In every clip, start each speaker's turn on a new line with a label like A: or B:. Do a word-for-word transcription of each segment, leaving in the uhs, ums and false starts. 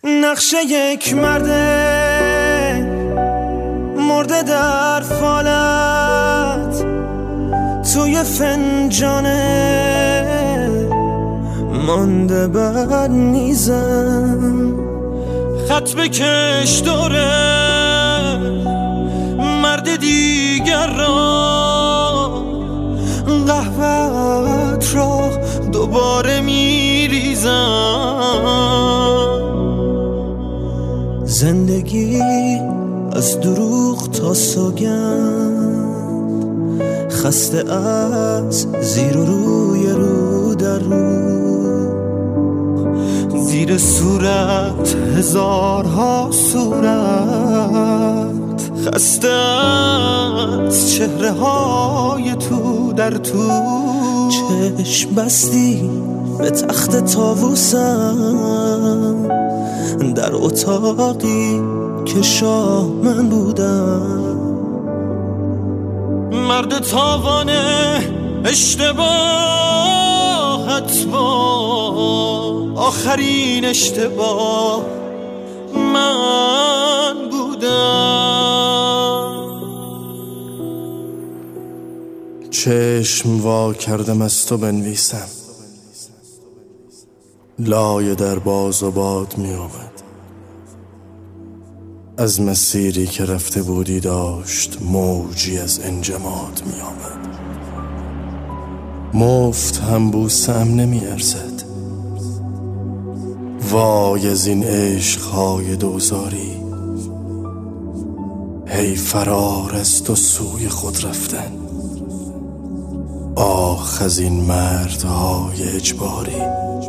A: نقشه یک مرده مرده در فالت توی فنجانه مانده بر نیزم. خط بکش دوره مرد دیگر را، قهوه‌ات را دوباره میریزم. زندگی از دروغ تا سوگند، خسته از زیر و روی رو در رو، زیر صورت هزارها صورت، خسته از چهره های تو در تو. چشم بستی به تخت طاووسم، در اتاقی که شاه من بودم. مرد تاوانه اشتباهت با آخرین اشتباه من بودم.
B: چشم وا کردم از تو بنویسم، لایه در باز و باد می آمد. از مسیری که رفته بودی داشت موجی از انجماد می آمد. مفت هم بوسم نمی ارزد. وای از این عشقهای دوزاری، هی فرار از تو سوی خود رفتن. آخ از این مردهای اجباری.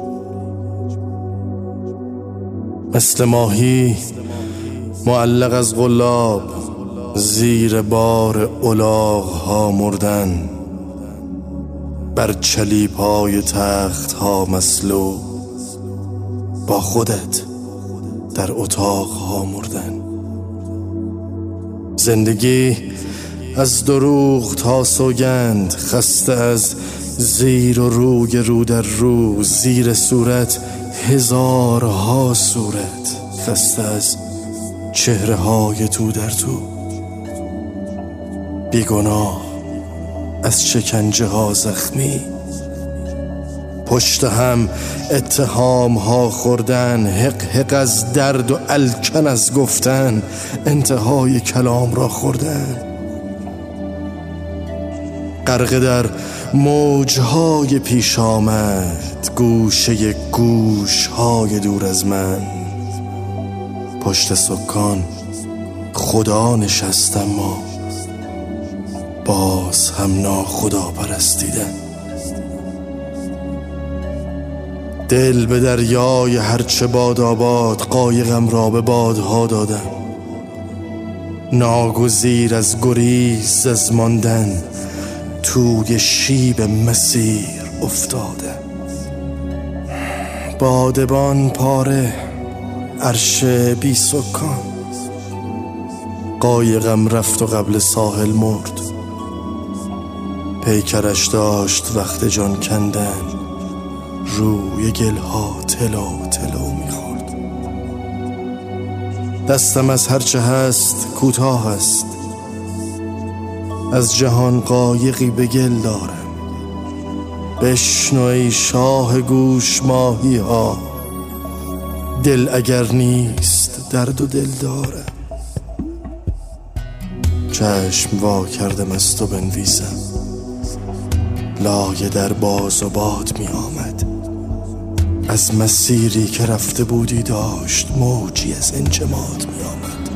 B: مثل ماهی معلق از قلاب، زیر بار الاغ ها مردن. بر چلیپ های تخت ها مسلوب، با خودت در اتاق ها مردن. زندگی از دروغ تا سوگند، خسته از زیر و روی رو در رو، زیر صورت هزارها صورت، خسته از چهره های تو در تو. بیگناه از شکنجه ها زخمی، پشت هم اتهام ها خوردن. حق حق از درد و الکن از گفتن، انتهای کلام را خوردن. غرق در موجهای پیش آمد، گوشه گوشهای دور از من. پشت سکان خدا نشستم، ما باز هم ناخدا پرستیدن. دل به دریای هرچه باد آباد، قایقم را به بادها دادم. ناگزیر از گریز از ماندن، توی شیب مسیر افتادم. بادبان پاره، عرش بی سکان، قایقم رفت و قبل ساحل مرد. پیکرش داشت وقت جان کندن، روی گلها تلو تلو میخورد. دستم از هرچه هست کوتاه است، از جهان قایقی به گل دارم. بشنو ای شاه گوش ماهی ها، دل اگر نیست درد و دل دارم. چشم وا کردم از تو بنویسم، لایه در باز و باد می آمد. از مسیری که رفته بودی داشت موجی از انجماد می آمد.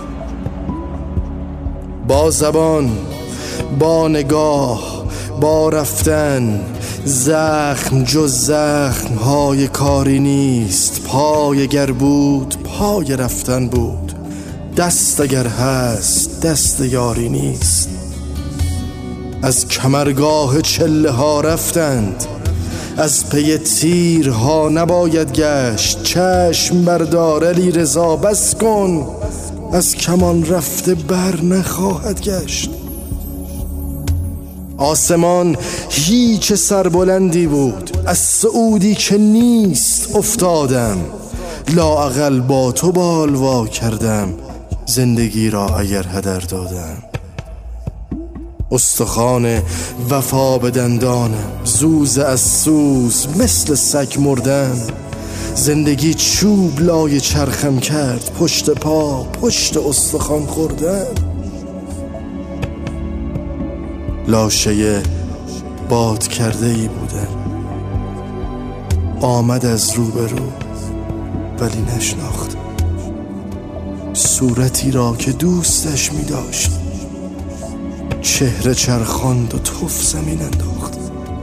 B: با زبان، با نگاه، با رفتن، زخم جز زخم های کاری نیست. پای اگر بود پای رفتن بود، دست اگر هست دست یاری نیست. از کمرگاه چله ها رفتند، از پی تیرها نباید گشت. چشم بردار علی رضا بس کن، از کمان رفته بر نخواهد گشت. آسمان هیچ سربلندی بود، از صعودی که نیست افتادم. لااقل با تو بالوا کردم زندگی را اگر هدر دادم. استخوان وفا به دندانم، زوز از سوز مثل سگ مردم. زندگی چوب لای چرخم کرد، پشت پا پشت استخوان خوردم. لاشه باد کرده ای بودم، آمد از روبرو ولی نشناخت صورتی را که دوستش می داشت. چهره چرخاند و تف زمین انداخت.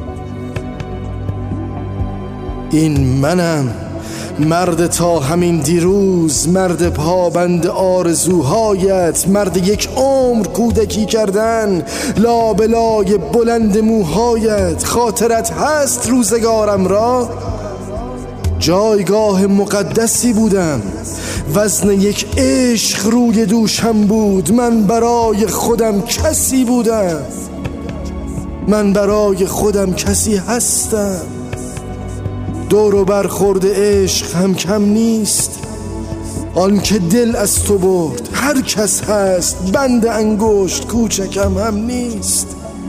B: این منم، مرد تا همین دیروز، مرد پابند آرزوهایت، مرد یک عمر کودکی کردن، لابلای بلند موهایت. خاطرت هست روزگارم را؟ جایگاه مقدسی بودم، وزن یک عشق روی دوشم بود. من برای خودم کسی بودم، من برای خودم کسی هستم. دور و برخورد عشق هم کم نیست، آن که دل از تو برد هر کس هست. بند انگشت کوچکم هم نیست.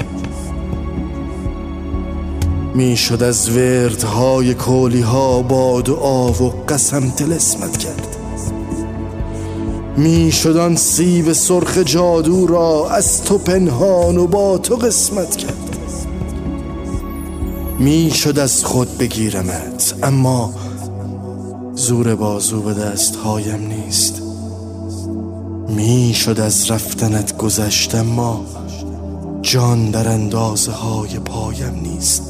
B: می شد از وردهای کولی ها با دعا و قسم طلسمت کرد. می شد آن سیب سرخ جادو را از تو پنهان و با تو قسمت کرد. می شد از خود بگیرمت، اما زور بازو به دست هایم نیست. می شد از رفتنت گذشت، اما جان در اندازه های پایم نیست.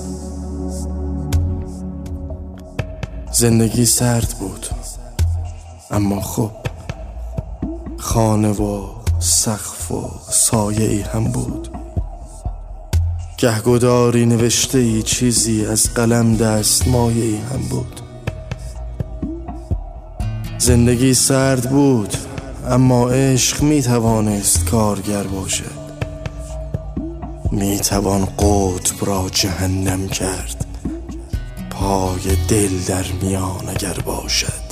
B: زندگی سرد بود، اما خب خانه و سقف و سایه ای هم بود. گهگداری نوشته ای چیزی از قلم دست مایه ای هم بود. زندگی سرد بود، اما عشق می توانست کارگر باشد. می توان قطب را جهنم کرد، پای دل در میان اگر باشد.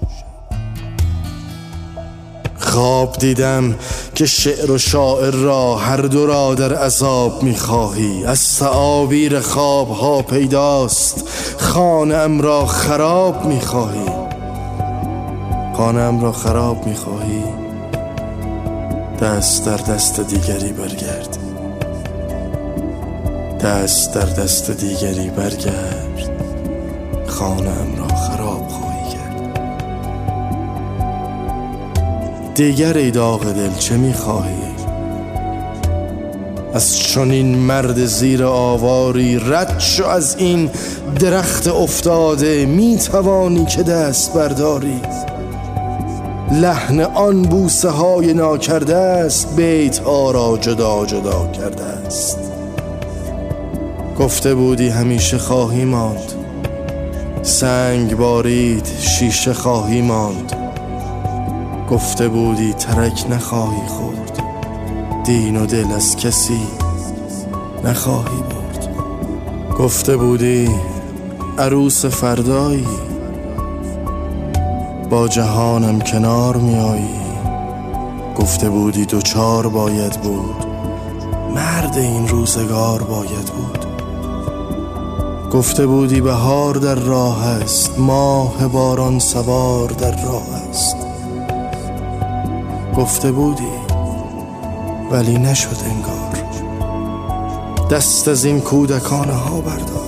B: خواب دیدم که شعر و شاعر را هر دو را در عذاب می‌خواهی. از تعابیر خواب‌ها پیداست خانه‌ام را خراب می‌خواهی. خانه‌ام را خراب می‌خواهی، دست در دست دیگری برگرد. دست در دست دیگری برگرد، خانه‌ام را خراب خواهی کرد. دیگر ای داغ دل چه می‌خواهی؟ از چنین مرد زیر آواری رد شو از این درخت افتاده. می‌توانی که دست برداری، لحن آن بوسه های ناکرده است، بیت ها را جدا جدا کرده است. گفته بودی همیشه خواهی ماند، سنگ بارید شیشه خواهی ماند. گفته بودی ترک نخواهی خورد، دین و دل از کسی نخواهی برد. گفته بودی عروس فردایی، با جهانم کنار می آیی. گفته بودی دوچار باید بود، مرد این روزگار باید بود. گفته بودی بهار در راه است، ماه باران سوار در راه است. گفته بودی ولی نشد انگار. دست از این کودکانه ها بردار.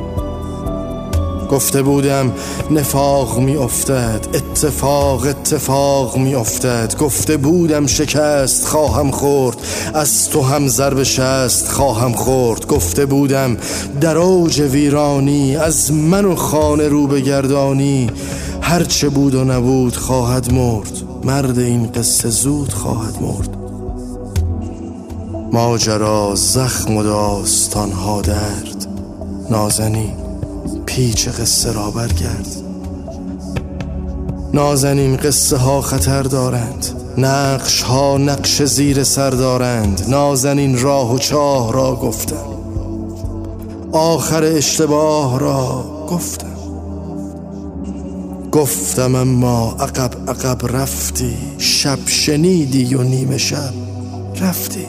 B: گفته بودم نفاق می افتد، اتفاق اتفاق می افتد. گفته بودم شکست خواهم خورد، از تو هم ضرب شست خواهم خورد. گفته بودم در اوج ویرانی، از من و خانه رو بگردانی. هرچه بود و نبود خواهد مرد، مرد این قصه زود خواهد مرد. ماجرا زخم و داستانها درد، نازنین پیچ قصه را برگرد. نازنین قصه ها خطر دارند، نقش ها نقش زیر سر دارند. نازنین راه و چاه را گفتم، آخر اشتباه را گفتم. گفتم اما عقب عقب رفتی، شب شنیدی و نیمه شب رفتی.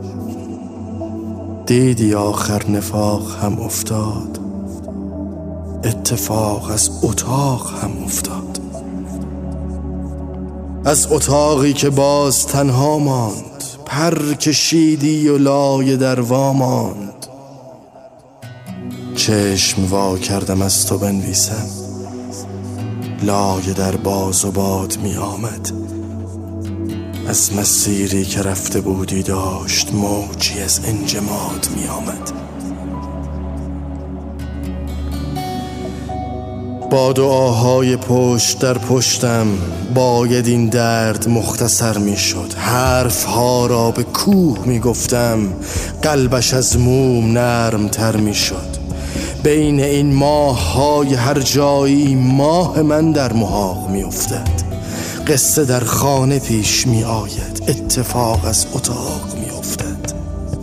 B: دیدی آخر نفاق هم افتاد، اتفاق از اتاق هم افتاد. از اتاقی که باز تنها ماند، پر کشیدی و لای در وا ماند. چشم وا کردم از تو بنویسم، لای در باز و باد می آمد. از مسیری که رفته بودی داشت موجی از انجماد می آمد. با دعاهای پشت در پشتم باید این درد مختصر می شد. حرف ها را به کوه می گفتم، قلبش از موم نرم تر می شد. بین این ماه های هر جایی ماه من در محاق می افتد. قصه در خانه پیش می آید، اتفاق از اتاق می افتد.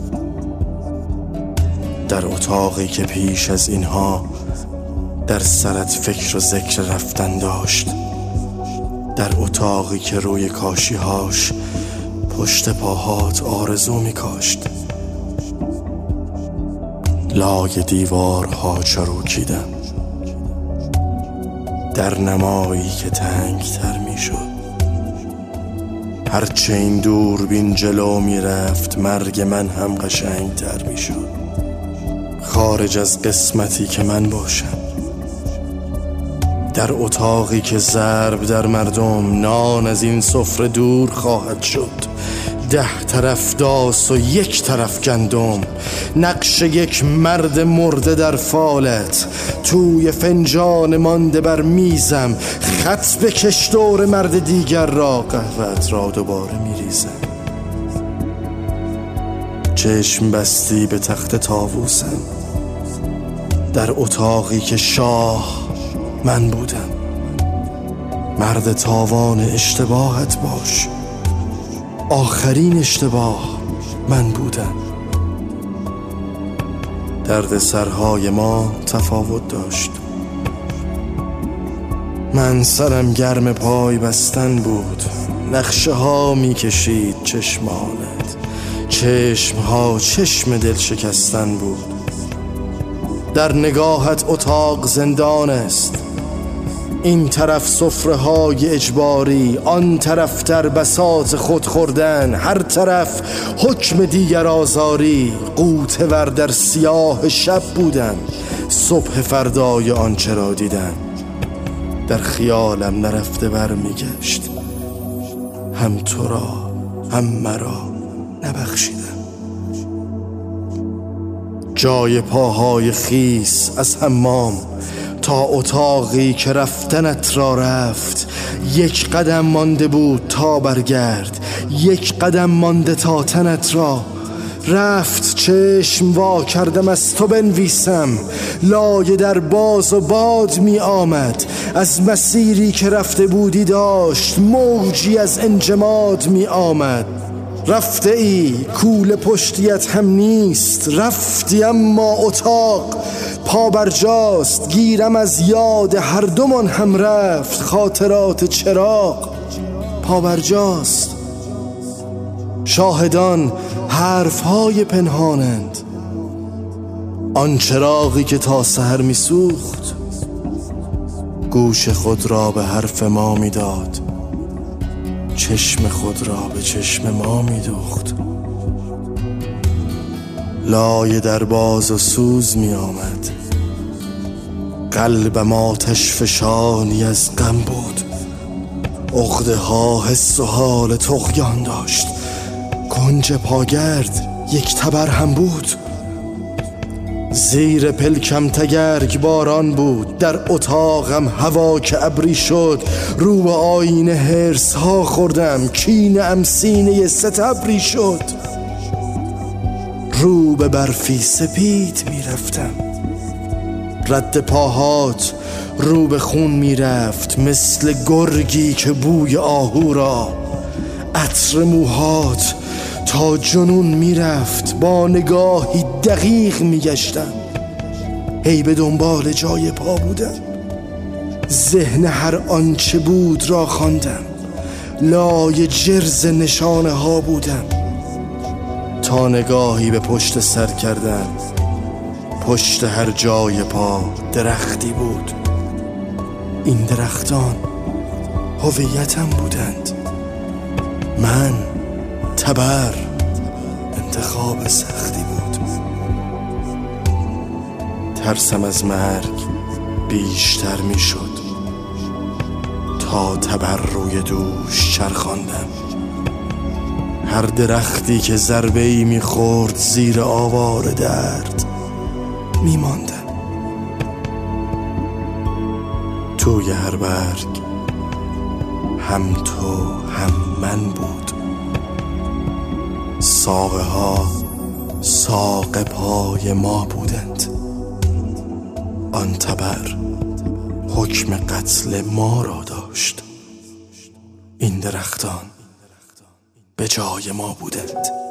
B: در اتاقی که پیش از اینها در سرت فکر و ذکر رفتن داشت، در اتاقی که روی کاشیهاش پشت پاهات آرزو می کاشت. لای دیوارها چروکیدم، در نمایی که تنگ تر می شد. هرچه این دوربین جلو می رفت مرگ من هم قشنگ تر می شد. خارج از قسمتی که من باشم، در اتاقی که ضرب در مردم، نان از این سفره دور خواهد شد. ده طرف داس و یک طرف گندم، نقش یک مرد مرده در فالت. توی فنجان مانده بر میزم، خط بکش دور مرد دیگر را، قهوه‌ات را دوباره میریزم. چشم بستی به تخت طاووسم، در اتاقی که شاه من بودم. مرد تاوان اشتباهت باش، آخرین اشتباه من بودم. درد سرهای ما تفاوت داشت. من سرم گرم پای بستن بود، نقشه ها می کشید چشمانت. چشم ها چشم دل شکستن بود. در نگاهت اتاق زندان است، این طرف سفره های اجباری، آن طرف در بساط خود خوردن، هر طرف حکم دیگر آزاری. غوطه ور در سیاه شب بودم، صبح فردای آنچه را دیدن. در خیالم نرفته بر میگشت، هم تو را هم مرا نبخشیدم. جای پاهای خیس از حمام تا اتاقی که رفتنت را رفت، یک قدم مانده بود تا برگرد، یک قدم مانده تا تنت را رفت. چشم وا کردم از تو بنویسم، لایه در باز و باد می آمد. از مسیری که رفته بودی داشت موجی از انجماد می آمد. رفته ای کوله پشتیت هم نیست، رفتی اما اتاق پا برجاست. گیرم از یاد هر دومان هم رفت، خاطرات چراغ پا برجاست. شاهدان حرفهای پنهانند، آن چراغی که تا سحر می سوخت گوش خود را به حرف ما می داد، چشم خود را به چشم ما می دوخت. لایه در باز و سوز می آمد، قلبم آتش فشانی از غم بود. عقده ها حس و حال طغیان داشت، کنج پاگرد یک تبر هم بود. زیر پلکم تگرگ باران بود، در اتاقم هوا که ابری شد. رو به آینه هرس ها خوردم، کینه ام سینه ستبری شد. رو به برفی سپید می رفتم، رد پاهات رو به خون می رفت. مثل گرگی که بوی آهو را، عطر موهات تا جنون می رفت. با نگاهی دقیق می گشتم، هی به دنبال جای پا بودم. ذهن هر آنچه بود را خواندم، لای جرز نشانه ها بودم، تا نگاهی به پشت سر کردم. پشت هر جای پا درختی بود. این درختان هویتم بودند. من تبر انتخاب سختی بود. ترسم از مرگ بیشتر می شد تا تبر روی دوش چرخاندم. هر درختی که ضربه‌ای می خورد زیر آوار درد می ماندم. توی هر برگ هم تو هم من بود. ساقه ها ساق پای ما بودند. آن تبر حکم قتل ما را داشت. این درختان به جای ما بودند.